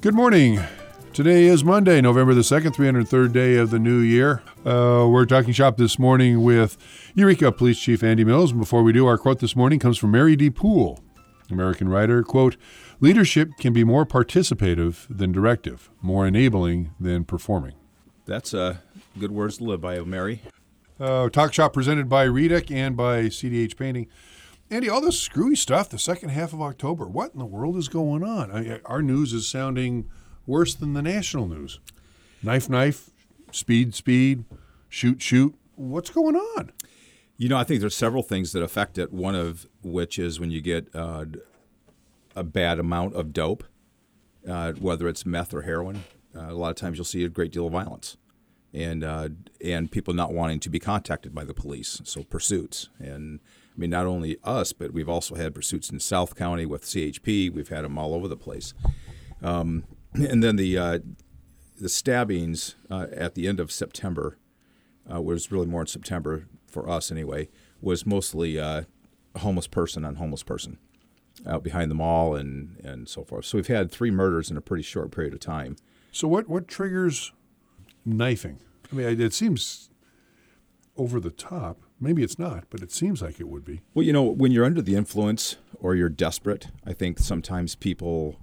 Good morning. Today is Monday, November the 2nd, 303rd day of the new year. We're talking shop this morning with Eureka Police Chief Andy Mills. And before we do, our quote this morning comes from Mary D. Poole, American writer. Quote, "Leadership can be more participative than directive, more enabling than performing." That's good words to live by, Mary. Talk shop presented by Redec and by CDH Painting. Andy, all this screwy stuff the second half of October, what in the world is going on? Our news is sounding worse than the national news. Knife, speed, shoot. What's going on? You know, I think there's several things that affect it, one of which is when you get a bad amount of dope, whether it's meth or heroin. A lot of times you'll see a great deal of violence and people not wanting to be contacted by the police, so pursuits. And I mean, not only us, but we've also had pursuits in South County with CHP. We've had them all over the place. And then the stabbings at the end of September, was really more in September for us anyway, was mostly a homeless person on homeless person out behind the mall and so forth. So we've had 3 murders in a pretty short period of time. So what triggers knifing? I mean, it seems over the top. Maybe it's not, but it seems like it would be. Well, you know, when you're under the influence or you're desperate, I think sometimes people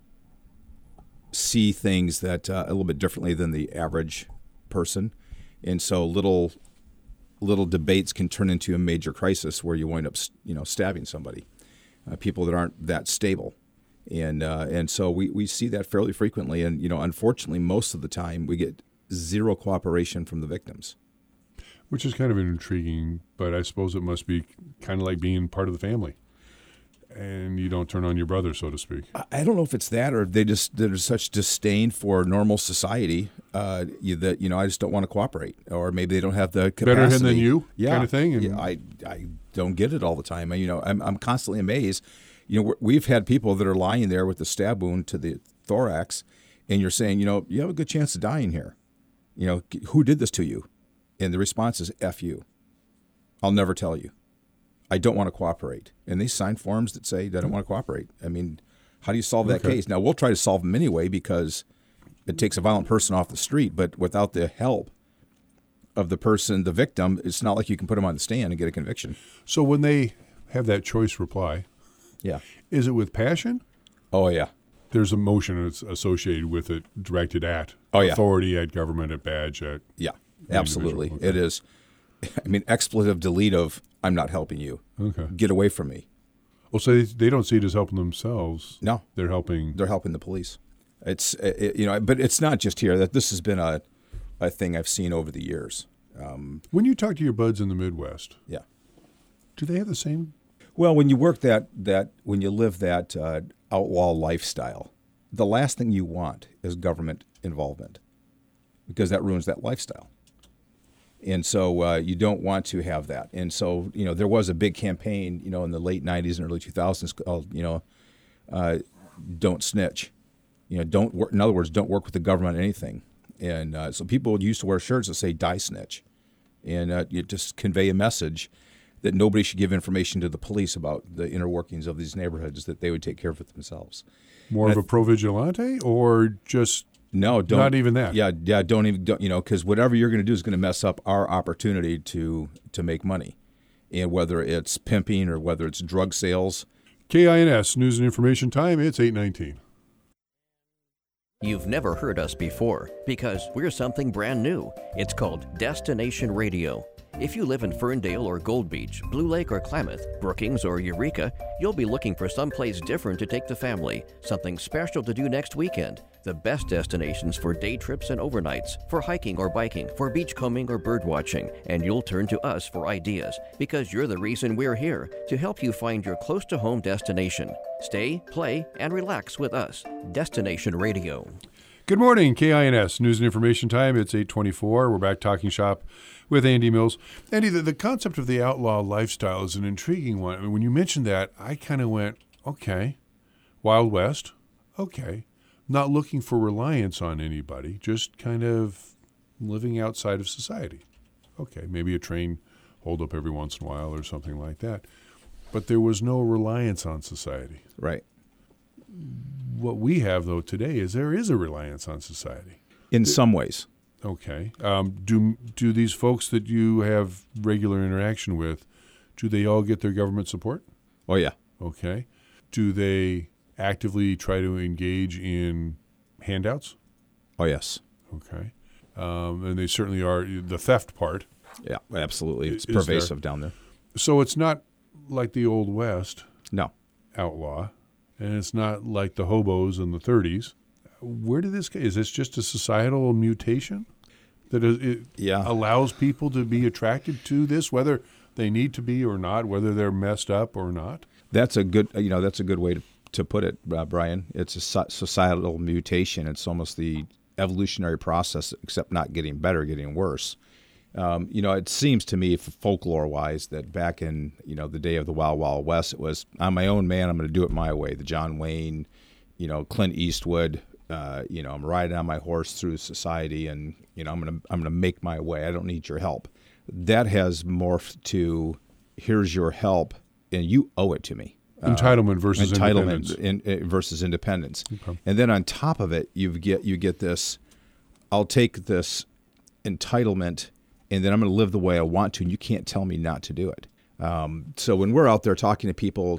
see things that a little bit differently than the average person. And so little debates can turn into a major crisis where you wind up, stabbing somebody, people that aren't that stable. And so we see that fairly frequently. And, unfortunately, most of the time we get zero cooperation from the victims. Which is kind of intriguing, but I suppose it must be kind of like being part of the family. And you don't turn on your brother, so to speak. I don't know if it's that or there's such disdain for normal society that I just don't want to cooperate, or maybe they don't have the capacity. Better him than you, yeah, kind of thing. And I don't get it all the time. I'm constantly amazed. We've had people that are lying there with the stab wound to the thorax, and you're saying, you have a good chance of dying here. Who did this to you? And the response is, F you. I'll never tell you. I don't want to cooperate. And they sign forms that say they don't want to cooperate. I mean, how do you solve that case? Now, we'll try to solve them anyway because it takes a violent person off the street, but without the help of the person, the victim, it's not like you can put them on the stand and get a conviction. So when they have that choice reply, yeah, is it with passion? Oh, yeah. There's emotion that's associated with it, directed at authority, at government, at badge, at... Yeah, absolutely. Okay. It is. I mean, expletive deletive, I'm not helping you. Okay. Get away from me. Well, so they don't see it as helping themselves. No. They're helping the police. But it's not just here. That this has been a thing I've seen over the years. When you talk to your buds in the Midwest, yeah, do they have the same? Well, when you work when you live that outlaw lifestyle, the last thing you want is government involvement because that ruins that lifestyle. And so you don't want to have that. And so, there was a big campaign, in the late 90s and early 2000s called, don't snitch. Don't work. In other words, don't work with the government on anything. And so people used to wear shirts that say die snitch. And you just convey a message that nobody should give information to the police about the inner workings of these neighborhoods, that they would take care of it themselves. More of a pro-vigilante or just... No, don't. Not even that. Yeah, don't even, because whatever you're going to do is going to mess up our opportunity to make money. And whether it's pimping or whether it's drug sales. KINS, News and Information Time, it's 8:19. You've never heard us before because we're something brand new. It's called Destination Radio. If you live in Ferndale or Gold Beach, Blue Lake or Klamath, Brookings or Eureka, you'll be looking for someplace different to take the family, something special to do next weekend. The best destinations for day trips and overnights, for hiking or biking, for beachcombing or bird watching, and you'll turn to us for ideas because you're the reason we're here, to help you find your close-to-home destination. Stay, play, and relax with us. Destination Radio. Good morning, KINS, News and Information Time. It's 8:24. We're back talking shop with Andy Mills. Andy, the concept of the outlaw lifestyle is an intriguing one. I mean, when you mentioned that, I kind of went, okay, Wild West, okay. Not looking for reliance on anybody, just kind of living outside of society. Okay, maybe a train holdup every once in a while or something like that. But there was no reliance on society. Right. what we have, though, today is there is a reliance on society. In some ways. Okay. Do these folks that you have regular interaction with, do they all get their government support? Oh, yeah. Okay. Do they actively try to engage in handouts? Oh, yes. Okay. And they certainly are. The theft part. Yeah, absolutely. It's Is pervasive down there. So it's not like the Old West No. outlaw, and it's not like the hobos in the 30s. Where did this go? Is this just a societal mutation that it Yeah. allows people to be attracted to this, whether they need to be or not, whether they're messed up or not? That's a good way to put it, Brian. It's a societal mutation. It's almost the evolutionary process, except not getting better, getting worse. It seems to me, folklore-wise, that back in the day of the Wild Wild West, it was I'm my own man. I'm going to do it my way. The John Wayne, Clint Eastwood. I'm riding on my horse through society, and I'm gonna make my way. I don't need your help. That has morphed to here's your help, and you owe it to me. Entitlement versus independence. Versus independence. Okay. And then on top of it, you get this. I'll take this entitlement, and then I'm going to live the way I want to, and you can't tell me not to do it. So when we're out there talking to people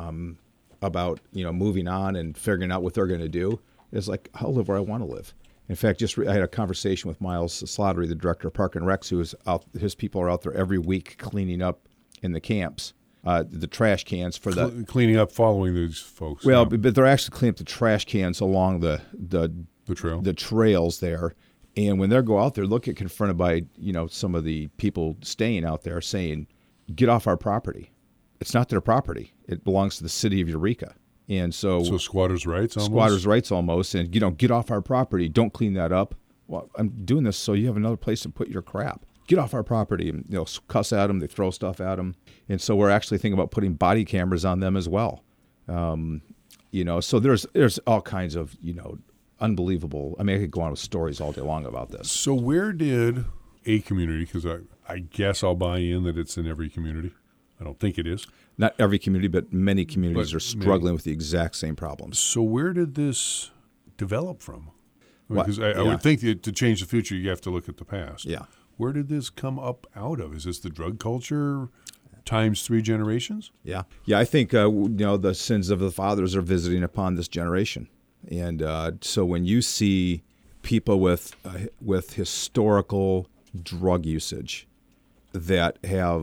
about moving on and figuring out what they're going to do, it's like I'll live where I want to live. In fact, I had a conversation with Miles Slattery, the director of Park and Recs, who is out. His people are out there every week cleaning up in the camps, the trash cans for the cleaning up following these folks. Well, but they're actually cleaning up the trash cans along the trail, the trails there. And when they go out there, they'll get confronted by some of the people staying out there saying, "Get off our property. It's not their property. It belongs to the city of Eureka." And so squatters' rights almost? Squatters' rights almost. And, get off our property. Don't clean that up. Well, I'm doing this so you have another place to put your crap. Get off our property. And, cuss at them. They throw stuff at them. And so we're actually thinking about putting body cameras on them as well. So there's all kinds of, unbelievable. I mean, I could go on with stories all day long about this. So where did a community, because I guess I'll buy in that it's in every community. I don't think it is. Not every community, but many communities are struggling with the exact same problems. So where did this develop from? Because I would think that to change the future, you have to look at the past. Yeah. Where did this come up out of? Is this the drug culture times 3 generations? Yeah. Yeah, I think, the sins of the fathers are visiting upon this generation. And so when you see people with historical drug usage that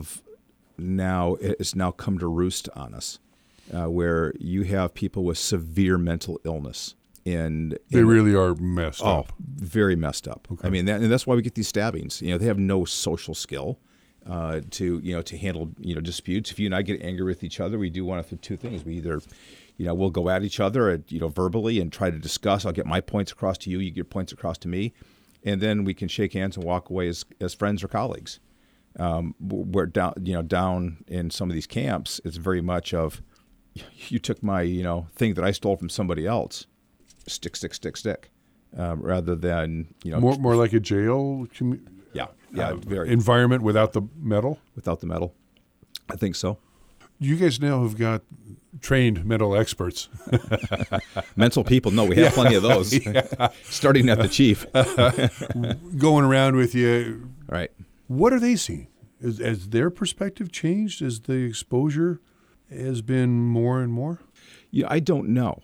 it's now come to roost on us, where you have people with severe mental illness. And they really are messed up. Very messed up. Okay. I mean, that's why we get these stabbings. They have no social skill to handle disputes. If you and I get angry with each other, we do one of the two things. We either we'll go at each other verbally and try to discuss. I'll get my points across to you. You get your points across to me, and then we can shake hands and walk away as friends or colleagues. We're down in some of these camps, it's very much of you took my thing that I stole from somebody else, stick, rather than more like a jail. Very environment without the metal. Without the metal, I think so. You guys now have got trained mental experts. Mental people, no, we have plenty of those. Starting at the chief, going around with you, right. What are they seeing? Has their perspective changed as the exposure has been more and more? Yeah, I don't know.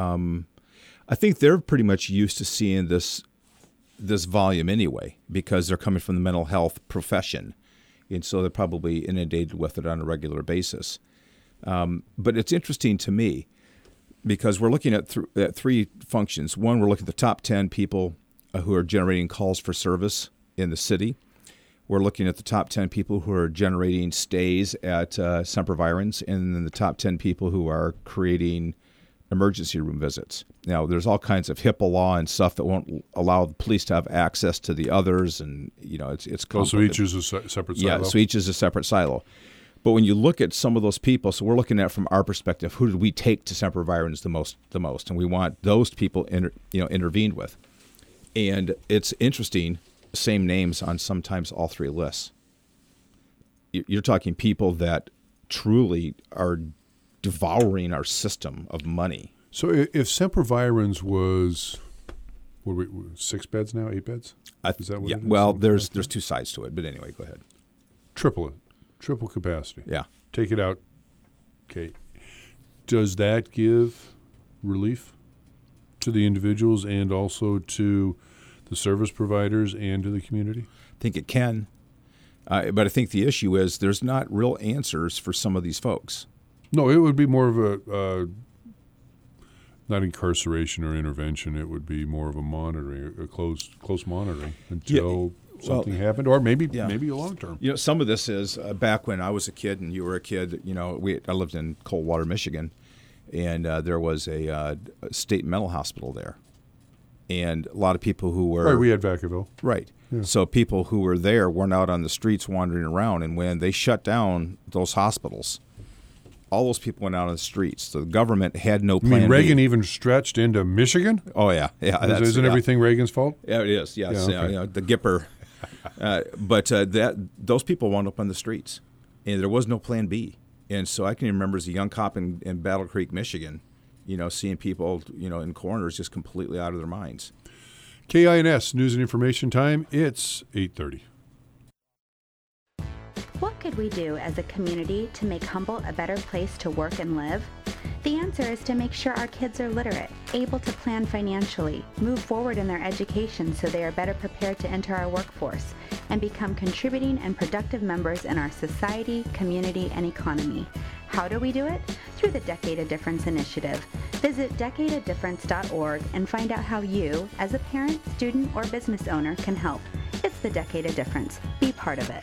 I think they're pretty much used to seeing this volume anyway, because they're coming from the mental health profession, and so they're probably inundated with it on a regular basis. But it's interesting to me because we're looking at 3 functions. One, we're looking at the top 10 people who are generating calls for service in the city. We're looking at the top 10 people who are generating stays at Semper Virens, and then the top 10 people who are creating emergency room visits. Now, there's all kinds of HIPAA law and stuff that won't allow the police to have access to the others, and it's complicated. So each is a separate silo? Yeah, so each is a separate silo. But when you look at some of those people, so we're looking at from our perspective, who did we take to Semper Virens the most, and we want those people intervened with. And it's interesting. Same names on sometimes all 3 lists. You're talking people that truly are devouring our system of money. So if Sempervirens was, what are we, 6 beds now, 8 beds? Is that what it is? Well, there's two sides to it, but anyway, go ahead. Triple capacity. Yeah. Take it out. Okay. Does that give relief to the individuals and also to the service providers and to the community? I think it can. But I think the issue is there's not real answers for some of these folks. No, it would be more of a not incarceration or intervention. It would be more of a monitoring, a close monitoring until something happened, or maybe a long term. You know, some of this is back when I was a kid and you were a kid. You know, I lived in Coldwater, Michigan, and there was a state mental hospital there, and a lot of people who were Right, we had Vacaville. Right. Yeah. So people who were there weren't out on the streets wandering around, and when they shut down those hospitals, all those people went out on the streets. So the government had no plan. I mean, Reagan B. even stretched into Michigan? Oh, yeah. Isn't everything Reagan's fault? Yeah, it is, yes. Yeah, okay. The Gipper. But those people wound up on the streets, and there was no plan B. And so I can remember as a young cop in Battle Creek, Michigan, seeing people, in corners just completely out of their minds. KINS News and Information Time. It's 8:30. What could we do as a community to make Humboldt a better place to work and live? The answer is to make sure our kids are literate, able to plan financially, move forward in their education so they are better prepared to enter our workforce, and become contributing and productive members in our society, community, and economy. How do we do it? Through the Decade of Difference initiative. Visit decadeofdifference.org and find out how you, as a parent, student, or business owner, can help. It's the Decade of Difference. Be part of it.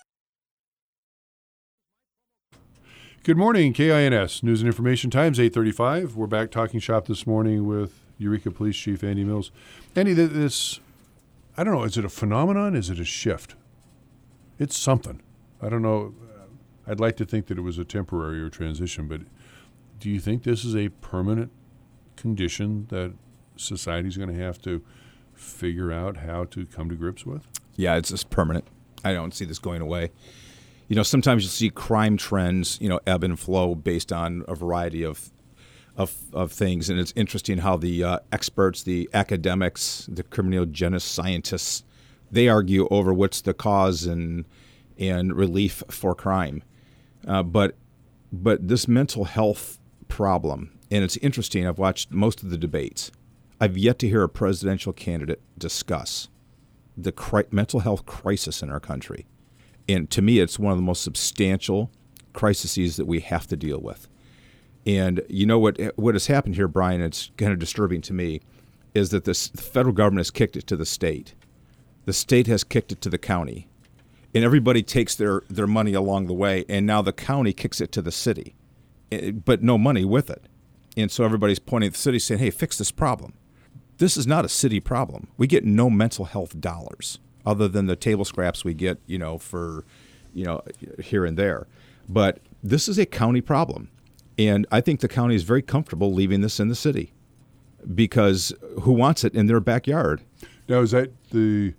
Good morning, KINS News and Information Times, 8:35. We're back talking shop this morning with Eureka Police Chief Andy Mills. Andy, this, I don't know, is it a phenomenon? Is it a shift? It's something. I don't know. I'd like to think that it was a temporary or transition, but do you think this is a permanent condition that society's going to have to figure out how to come to grips with? Yeah, it's just permanent. I don't see this going away. Sometimes you'll see crime trends, ebb and flow based on a variety of things. And it's interesting how the experts, the academics, the criminogenic scientists, they argue over what's the cause and relief for crime. But this mental health problem, and it's interesting, I've watched most of the debates. I've yet to hear a presidential candidate discuss the mental health crisis in our country. And to me, it's one of the most substantial crises that we have to deal with. And what has happened here, Brian, it's kind of disturbing to me, is that the federal government has kicked it to the state. The state has kicked it to the county. And everybody takes their money along the way, and now the county kicks it to the city, but no money with it. And so everybody's pointing at the city saying, hey, fix this problem. This is not a city problem. We get no mental health dollars, other than the table scraps we get, for, here and there. But this is a county problem. And I think the county is very comfortable leaving this in the city because who wants it in their backyard? Now, is that the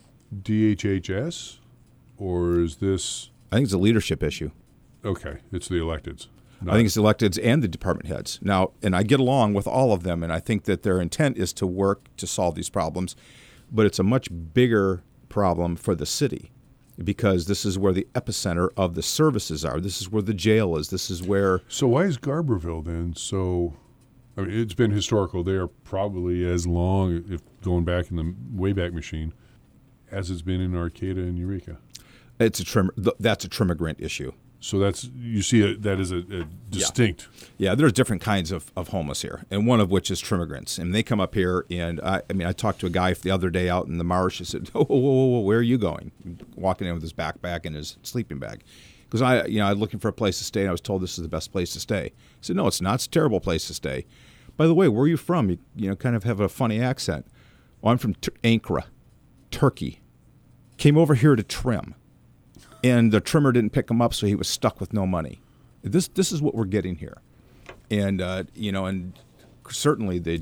DHHS or is this? I think it's a leadership issue. Okay. It's the electeds. I think it's the electeds and the department heads. Now, and I get along with all of them, and I think that their intent is to work to solve these problems. But it's a much bigger problem for the city because this is where the epicenter of the services are. This is where the jail is. This is where... So why is Garberville then so... I mean, it's been historical there probably as long, if going back in the Wayback Machine, as it's been in Arcata and Eureka. That's a Trimagrant issue. So you see that as a distinct. Yeah, there's different kinds of homeless here, and one of which is Trimagrants. And they come up here, and I talked to a guy the other day out in the marsh. I said, whoa, where are you going? Walking in with his backpack and his sleeping bag. Because I was looking for a place to stay, and I was told this is the best place to stay. I said, no, it's not. It's a terrible place to stay. By the way, where are you from? You kind of have a funny accent. Oh, I'm from Ankara, Turkey. Came over here to trim. And the trimmer didn't pick him up, so he was stuck with no money. This is what we're getting here, and and certainly the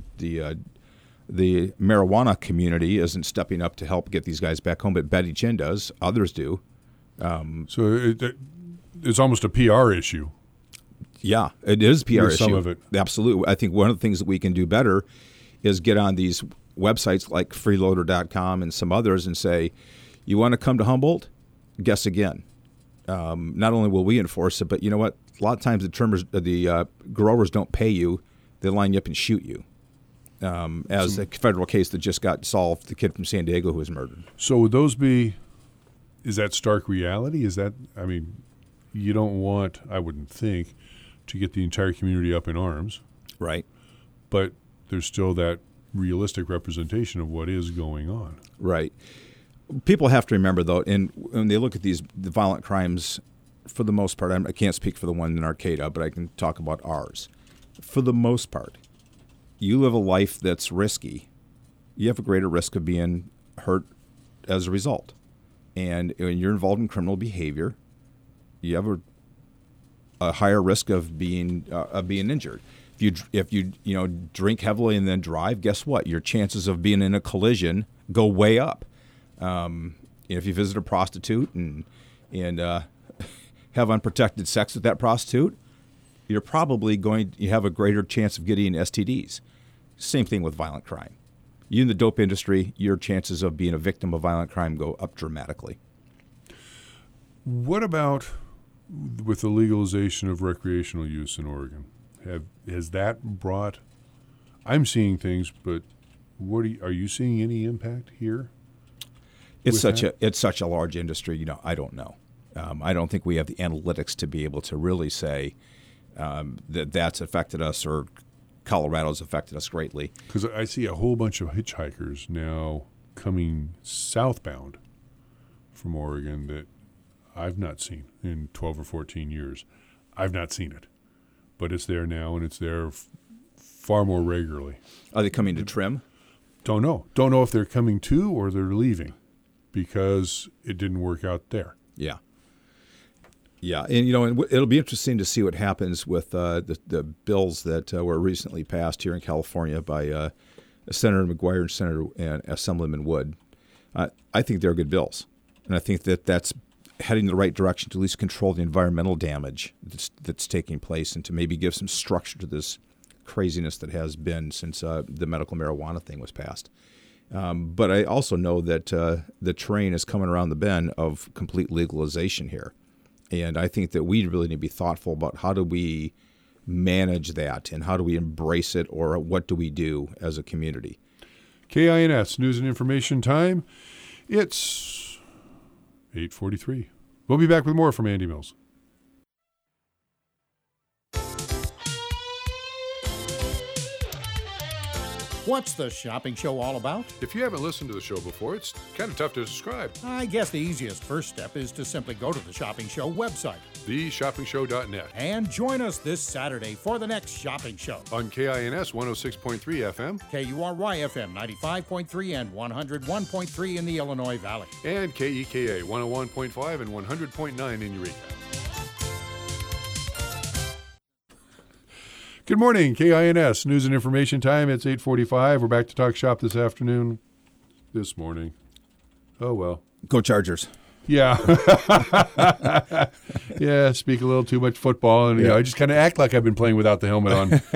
marijuana community isn't stepping up to help get these guys back home, but Betty Chin does. Others do. So it's almost a PR issue. Yeah, it is a PR issue. Some of it. Absolutely. I think one of the things that we can do better is get on these websites like freeloader.com and some others and say, you want to come to Humboldt? Guess again. Not only will we enforce it, but you know what? A lot of times the growers don't pay you. They line you up and shoot you. As a federal case that just got solved, the kid from San Diego who was murdered. So would those be, is that stark reality? Is that, I mean, you don't want, I wouldn't think, to get the entire community up in arms. Right. But there's still that realistic representation of what is going on. Right. People have to remember, though, and when they look at the violent crimes, for the most part, I can't speak for the one in Arcata, but I can talk about ours. For the most part, you live a life that's risky, you have a greater risk of being hurt as a result. And when you're involved in criminal behavior, you have a higher risk of being injured. If you drink heavily and then drive, guess what? Your chances of being in a collision go way up. If you visit a prostitute and have unprotected sex with that prostitute, you're probably you have a greater chance of getting STDs. Same thing with violent crime. You in the dope industry, your chances of being a victim of violent crime go up dramatically. What about with the legalization of recreational use in Oregon? Has that brought? I'm seeing things, but are you seeing any impact here? It's such a large industry. I don't know. I don't think we have the analytics to be able to really say that's affected us or Colorado's affected us greatly. Because I see a whole bunch of hitchhikers now coming southbound from Oregon that I've not seen in 12 or 14 years. I've not seen it. But it's there now, and it's there far more regularly. Are they coming to trim? Don't know. Don't know if they're coming to or they're leaving because it didn't work out there. Yeah. Yeah, and it'll be interesting to see what happens with the bills that were recently passed here in California by Senator McGuire and Assemblyman Wood. I think they're good bills, and I think that's heading in the right direction to at least control the environmental damage that's taking place and to maybe give some structure to this craziness that has been since the medical marijuana thing was passed. But I also know that the train is coming around the bend of complete legalization here. And I think that we really need to be thoughtful about how do we manage that and how do we embrace it or what do we do as a community. KINS News and Information Time. It's 8:43. We'll be back with more from Andy Mills. What's the shopping show all about? If you haven't listened to the show before, it's kind of tough to describe. I guess the easiest first step is to simply go to the Shopping Show website. TheShoppingShow.net. And join us this Saturday for the next shopping show. On KINS 106.3 FM. KURY FM 95.3 and 101.3 in the Illinois Valley. And KEKA 101.5 and 100.9 in Eureka. Good morning, KINS News and Information Time. It's 8:45. We're back to talk shop this morning. Oh, well. Go Chargers. Yeah. Yeah, speak a little too much football, and I just kind of act like I've been playing without the helmet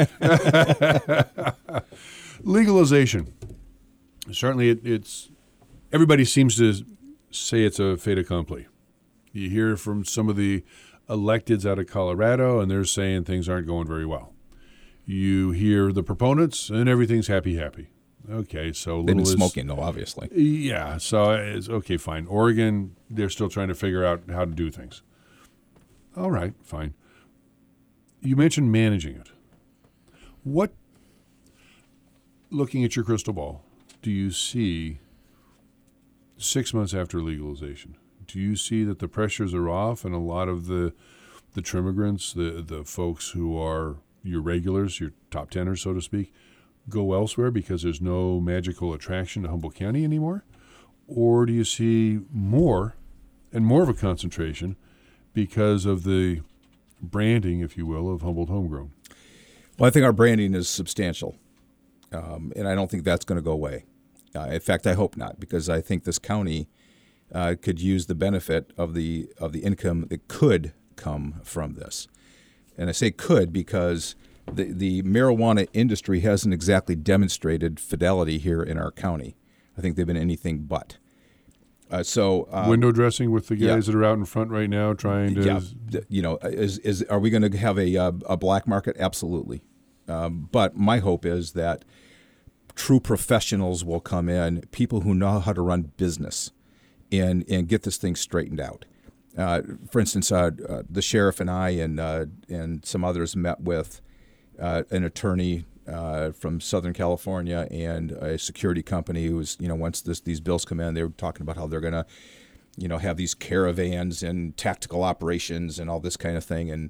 on. Legalization. Certainly, it's everybody seems to say it's a fait accompli. You hear from some of the electeds out of Colorado, and they're saying things aren't going very well. You hear the proponents, and everything's happy. Okay, so they've been smoking, though, obviously. Yeah, so it's okay, fine. Oregon, they're still trying to figure out how to do things. All right, fine. You mentioned managing it. What, looking at your crystal ball, do you see 6 months after legalization? Do you see that the pressures are off and a lot of the trimmigrants, the folks who are your regulars, your top teners, so to speak, go elsewhere because there's no magical attraction to Humboldt County anymore? Or do you see more and more of a concentration because of the branding, if you will, of Humboldt Homegrown? Well, I think our branding is substantial, and I don't think that's going to go away. In fact, I hope not, because I think this county could use the benefit of the income that could come from this. And I say could because the marijuana industry hasn't exactly demonstrated fidelity here in our county. I think they've been anything but. Window dressing with the guys that are out in front right now trying to. Yeah, are we going to have a black market? Absolutely. But my hope is that true professionals will come in, people who know how to run business, and get this thing straightened out. For instance, the sheriff and I and some others met with an attorney from Southern California and a security company who was, once these bills come in, they were talking about how they're going to, have these caravans and tactical operations and all this kind of thing, and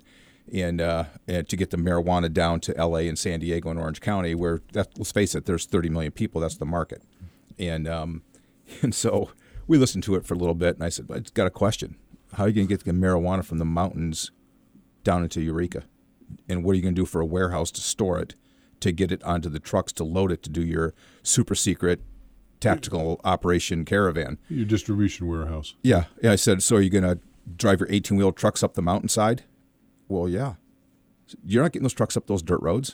to get the marijuana down to L.A. and San Diego and Orange County, where let's face it, there's 30 million people. That's the market, and so we listened to it for a little bit, and I said, "I've got a question. How are you going to get the marijuana from the mountains down into Eureka, and what are you going to do for a warehouse to store it?" To get it onto the trucks to load it to do your super secret tactical operation caravan. Your distribution warehouse. Yeah. I said, so are you going to drive your 18-wheel trucks up the mountainside? Well, yeah. You're not getting those trucks up those dirt roads.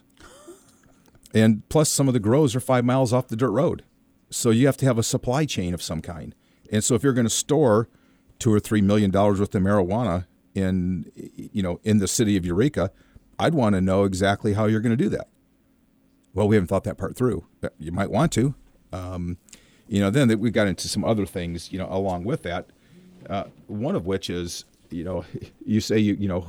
And plus, some of the grows are 5 miles off the dirt road. So you have to have a supply chain of some kind. And so if you're going to store $2 or $3 million worth of marijuana in the city of Eureka, I'd want to know exactly how you're going to do that. Well, we haven't thought that part through. You might want to. Then we got into some other things, along with that. One of which is, you say,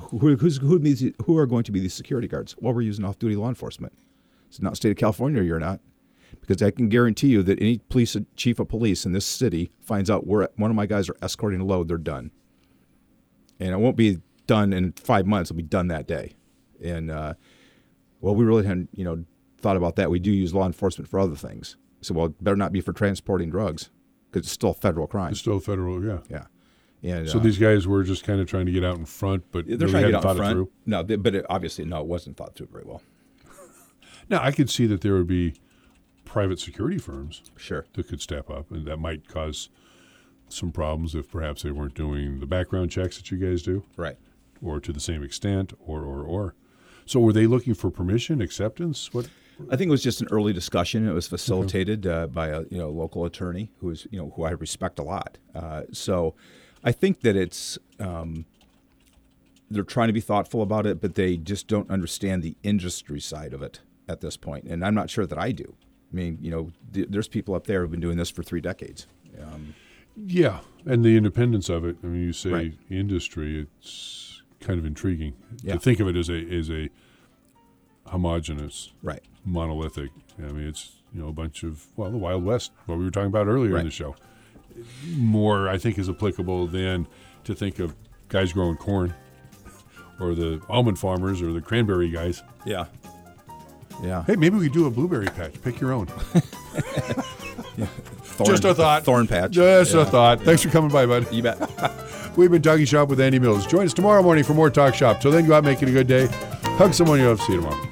who are going to be these security guards? Well, we're using off-duty law enforcement. It's not state of California, you're not. Because I can guarantee you that any chief of police in this city finds out one of my guys are escorting a load, they're done. And it won't be done in 5 months. It'll be done that day. And, we really hadn't, thought about that. We do use law enforcement for other things. So, well, it better not be for transporting drugs because it's still a federal crime. It's still federal, yeah. Yeah. And, so these guys were just kind of trying to get out in front, but they're really trying to hadn't get out thought in front. it through. No, but it wasn't thought through very well. Now, I could see that there would be private security firms sure that could step up, and that might cause some problems if perhaps they weren't doing the background checks that you guys do. Right. Or to the same extent, or. So were they looking for permission, acceptance? What? I think it was just an early discussion. It was facilitated by a local attorney who is who I respect a lot. So I think that it's they're trying to be thoughtful about it, but they just don't understand the industry side of it at this point. And I'm not sure that I do. I mean, there's people up there who've been doing this for 3 decades. Yeah, and the independence of it. I mean, you say right. Industry, it's kind of intriguing yeah. to think of it as a homogenous, right. monolithic. I mean, it's a bunch of the Wild West, what we were talking about earlier right. in the show. More, I think, is applicable than to think of guys growing corn, or the almond farmers, or the cranberry guys. Yeah. Yeah. Hey, maybe we do a blueberry patch. Pick your own. yeah. Just a thought. Thorn patch. Just a thought. Thanks for coming by, bud. You bet. We've been Talking Shop with Andy Mills. Join us tomorrow morning for more Talk Shop. Till then, go out and make it a good day. Hug someone you love. See you tomorrow.